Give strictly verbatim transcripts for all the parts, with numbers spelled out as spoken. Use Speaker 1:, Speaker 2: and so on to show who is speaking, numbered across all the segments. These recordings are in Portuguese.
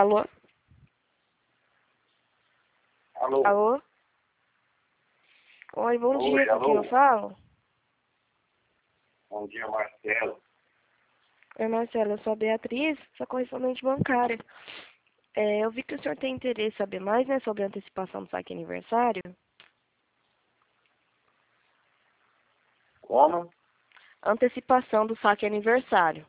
Speaker 1: Alô?
Speaker 2: Alô?
Speaker 1: Alô? Oi, bom
Speaker 2: Oi,
Speaker 1: dia, com quem eu
Speaker 2: alô?
Speaker 1: falo?
Speaker 2: Bom dia, Marcelo.
Speaker 1: Oi, Marcelo, eu sou a Beatriz, sou correspondente bancária. É, eu vi que o senhor tem interesse em saber mais, né, sobre a antecipação do saque aniversário.
Speaker 2: Como?
Speaker 1: Antecipação do saque aniversário.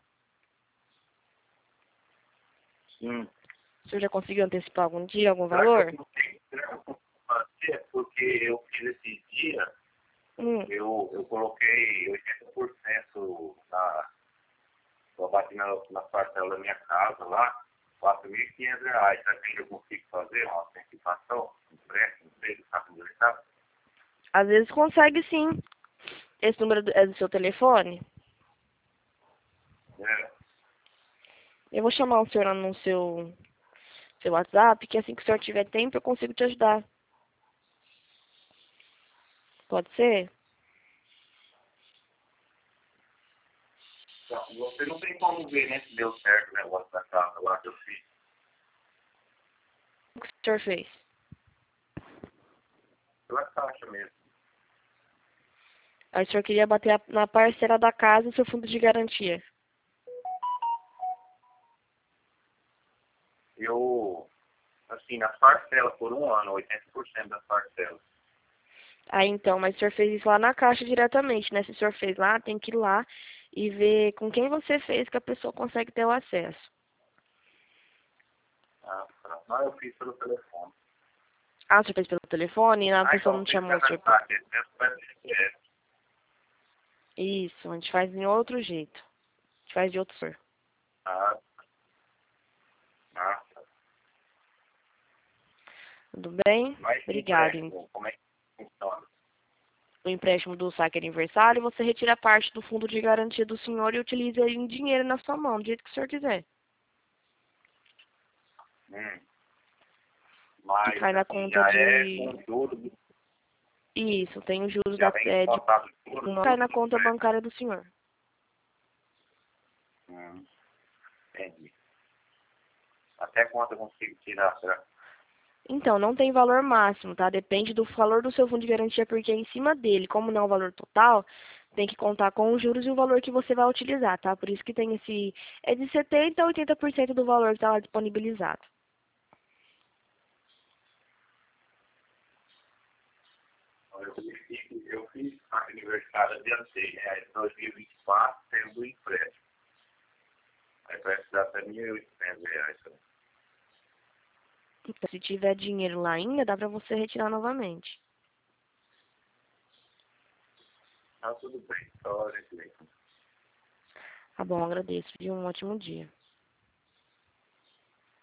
Speaker 2: Sim.
Speaker 1: O senhor já conseguiu antecipar algum dia, algum
Speaker 2: Será que
Speaker 1: valor?
Speaker 2: eu não tenho tempo para fazer? Porque eu fiz esse dia,
Speaker 1: Hum,
Speaker 2: eu, eu coloquei oitenta por cento na, eu bati na, na parcela da minha casa lá, quatro mil e quinhentos reais. Será que eu consigo fazer uma antecipação? Um empréstimo, não sei, do saco aniversário?
Speaker 1: às vezes consegue sim. Esse número do- é do seu telefone?
Speaker 2: É.
Speaker 1: Eu vou chamar o senhor no seu, seu WhatsApp, que assim que o senhor tiver tempo eu consigo te ajudar. Pode ser?
Speaker 2: Então, você não tem como ver, né, se deu certo o negócio da casa lá que eu fiz.
Speaker 1: O que o senhor fez?
Speaker 2: Pela caixa mesmo.
Speaker 1: Aí o senhor queria bater a- na parcela da casa o seu fundo de garantia.
Speaker 2: Eu, assim, nas parcelas por um ano, oitenta por cento das parcelas.
Speaker 1: Aí então, mas o senhor fez isso lá na caixa diretamente, né? Se o senhor fez lá, tem que ir lá e ver com quem você fez que a pessoa consegue ter o acesso.
Speaker 2: Ah, tá. Não, eu fiz pelo telefone.
Speaker 1: Ah, o senhor fez pelo telefone e a
Speaker 2: Ah,
Speaker 1: pessoa
Speaker 2: então
Speaker 1: não te
Speaker 2: tem que
Speaker 1: chamou o senhor. pe-
Speaker 2: cadastrar aqui dentro para direto.
Speaker 1: Isso, a gente faz de outro jeito. A gente faz de outro senhor.
Speaker 2: Ah, ah, tá.
Speaker 1: Tudo bem?
Speaker 2: Mas que
Speaker 1: Obrigado. Em-
Speaker 2: empréstimo, como é que funciona?
Speaker 1: O empréstimo do saque aniversário, você retira parte do fundo de garantia do senhor e utiliza ele em dinheiro na sua mão, do jeito que o senhor quiser.
Speaker 2: Hum.
Speaker 1: E
Speaker 2: Mas,
Speaker 1: cai na
Speaker 2: assim,
Speaker 1: conta
Speaker 2: já é
Speaker 1: de...
Speaker 2: com juros,
Speaker 1: Isso, tem os juros
Speaker 2: já
Speaker 1: da...
Speaker 2: vem
Speaker 1: É, de...
Speaker 2: descontado juros,
Speaker 1: Não cai
Speaker 2: tudo
Speaker 1: na
Speaker 2: no
Speaker 1: conta
Speaker 2: empréstimo.
Speaker 1: bancária do senhor.
Speaker 2: Hum, entendi. Até quanto eu consigo tirar, será?
Speaker 1: Então, não tem valor máximo, tá? Depende do valor do seu fundo de garantia, porque é em cima dele, como não é o valor total, tem que contar com os juros e o valor que você vai utilizar, tá? Por isso que tem esse... É de setenta por cento a oitenta por cento do valor que está lá disponibilizado.
Speaker 2: Eu fiz, eu fiz aniversário adiantei, né? Aí dois mil e vinte e quatro, tendo o empréstimo. Aí parece que dá até mil e oitocentos reais.
Speaker 1: Então, se tiver dinheiro lá ainda, dá pra você retirar novamente.
Speaker 2: Tá tudo bem, só a gente vem.
Speaker 1: Tá bom, agradeço. E um ótimo dia.